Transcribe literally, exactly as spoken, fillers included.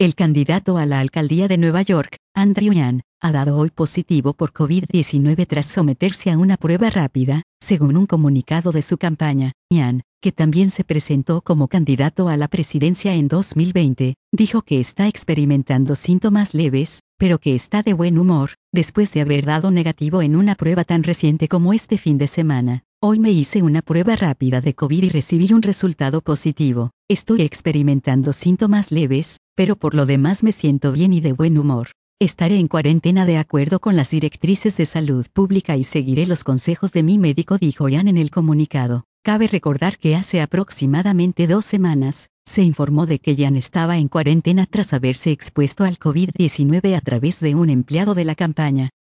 El candidato a la alcaldía de Nueva York, Andrew Yang, ha dado hoy positivo por COVID diecinueve tras someterse a una prueba rápida, según un comunicado de su campaña. Yang, que también se presentó como candidato a la presidencia en dos mil veinte, dijo que está experimentando síntomas leves, pero que está de buen humor, después de haber dado negativo en una prueba tan reciente como este fin de semana. Hoy me hice una prueba rápida de COVID y recibí un resultado positivo. Estoy experimentando síntomas leves, pero por lo demás me siento bien y de buen humor. Estaré en cuarentena de acuerdo con las directrices de salud pública y seguiré los consejos de mi médico, dijo Yang en el comunicado. Cabe recordar que hace aproximadamente dos semanas, se informó de que Yang estaba en cuarentena tras haberse expuesto al COVID diecinueve a través de un empleado de la campaña.